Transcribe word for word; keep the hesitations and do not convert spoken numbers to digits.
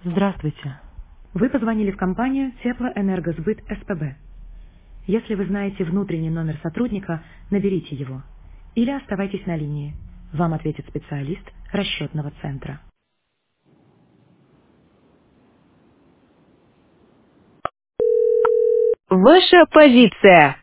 Здравствуйте. Вы позвонили в компанию Теплоэнергосбыт СПБ. Если вы знаете внутренний номер сотрудника, наберите его. Или оставайтесь на линии. Вам ответит специалист расчетного центра. Ваша позиция.